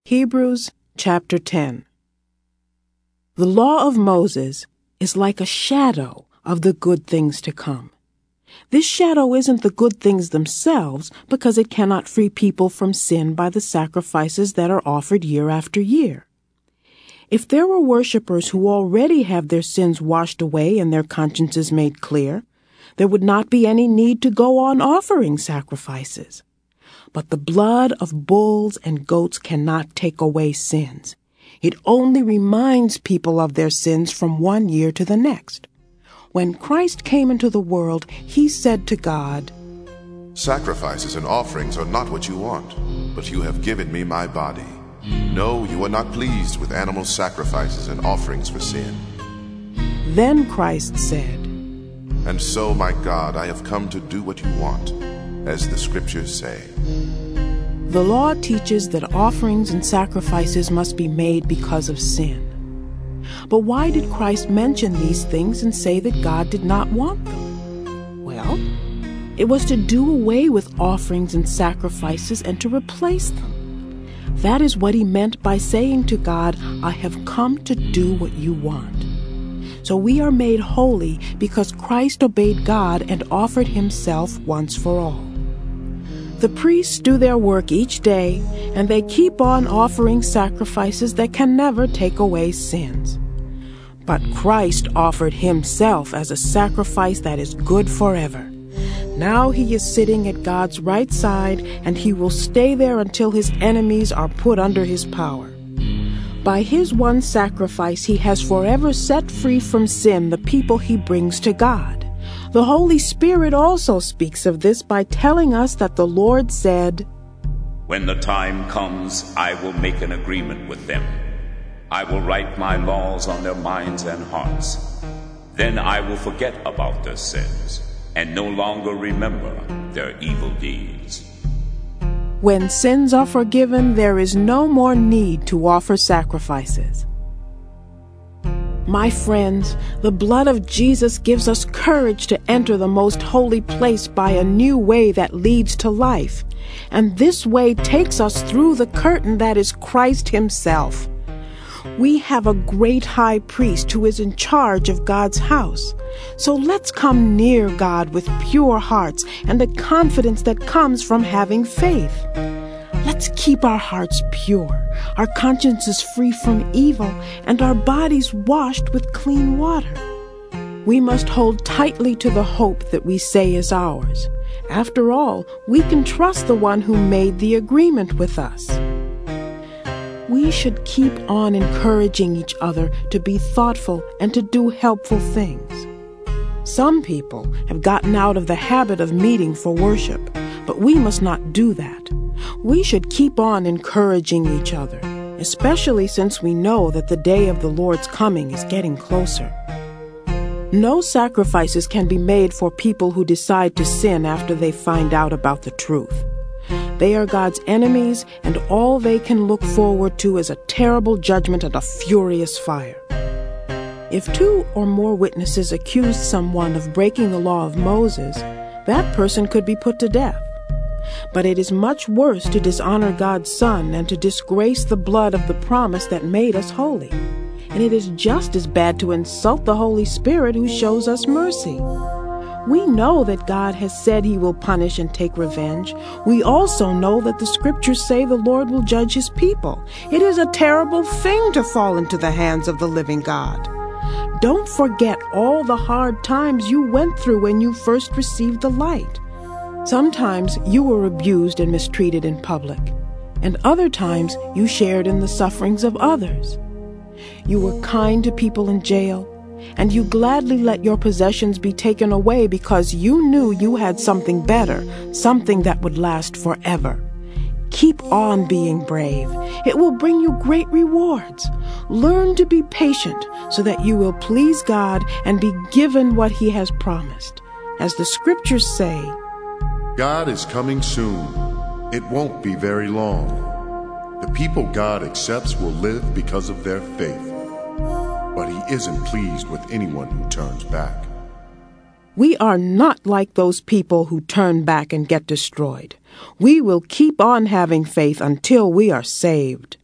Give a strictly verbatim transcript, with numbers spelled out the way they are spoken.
Hebrews chapter ten. The law of Moses is like a shadow of the good things to come. This shadow isn't the good things themselves because it cannot free people from sin by the sacrifices that are offered year after year. If there were worshippers who already have their sins washed away and their consciences made clear, there would not be any need to go on offering sacrifices. But the blood of bulls and goats cannot take away sins. It only reminds people of their sins from one year to the next. When Christ came into the world, he said to God, "Sacrifices and offerings are not what you want, but you have given me my body. No, you are not pleased with animal sacrifices and offerings for sin." Then Christ said, "And so, my God, I have come to do what you want, as the scriptures say." The law teaches that offerings and sacrifices must be made because of sin. But why did Christ mention these things and say that God did not want them? Well, it was to do away with offerings and sacrifices and to replace them. That is what he meant by saying to God, "I have come to do what you want." So we are made holy because Christ obeyed God and offered himself once for all. The priests do their work each day, and they keep on offering sacrifices that can never take away sins. But Christ offered himself as a sacrifice that is good forever. Now he is sitting at God's right side, and he will stay there until his enemies are put under his power. By his one sacrifice, he has forever set free from sin the people he brings to God. The Holy Spirit also speaks of this by telling us that the Lord said, "When the time comes, I will make an agreement with them. I will write my laws on their minds and hearts. Then I will forget about their sins and no longer remember their evil deeds." When sins are forgiven, there is no more need to offer sacrifices. My friends, the blood of Jesus gives us courage to enter the most holy place by a new way that leads to life. And this way takes us through the curtain that is Christ himself. We have a great high priest who is in charge of God's house. So let's come near God with pure hearts and the confidence that comes from having faith. Let's keep our hearts pure, our consciences free from evil, and our bodies washed with clean water. We must hold tightly to the hope that we say is ours. After all, we can trust the one who made the agreement with us. We should keep on encouraging each other to be thoughtful and to do helpful things. Some people have gotten out of the habit of meeting for worship, but we must not do that. We should keep on encouraging each other, especially since we know that the day of the Lord's coming is getting closer. No sacrifices can be made for people who decide to sin after they find out about the truth. They are God's enemies, and all they can look forward to is a terrible judgment and a furious fire. If two or more witnesses accuse someone of breaking the law of Moses, that person could be put to death. But it is much worse to dishonor God's Son and to disgrace the blood of the promise that made us holy. And it is just as bad to insult the Holy Spirit who shows us mercy. We know that God has said he will punish and take revenge. We also know that the scriptures say the Lord will judge his people. It is a terrible thing to fall into the hands of the living God. Don't forget all the hard times you went through when you first received the light. Sometimes you were abused and mistreated in public, and other times you shared in the sufferings of others. You were kind to people in jail, and you gladly let your possessions be taken away because you knew you had something better, something that would last forever. Keep on being brave. It will bring you great rewards. Learn to be patient so that you will please God and be given what he has promised. As the scriptures say, God is coming soon. It won't be very long. The people God accepts will live because of their faith. But he isn't pleased with anyone who turns back. We are not like those people who turn back and get destroyed. We will keep on having faith until we are saved.